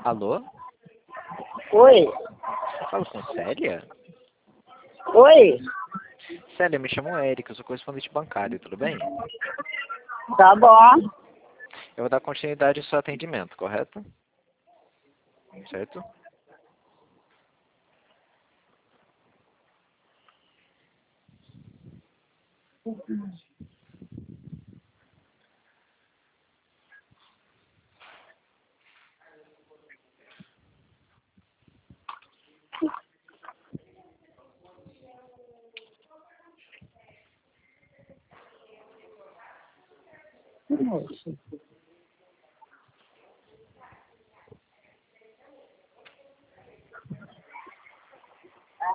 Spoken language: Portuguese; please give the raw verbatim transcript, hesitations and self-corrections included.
Alô? Oi? Falo com Célia? Oi? Célia, me chamo Érica, eu sou correspondente bancário, tudo bem? Tá bom. Eu vou dar continuidade ao seu atendimento, correto? Certo? Moço.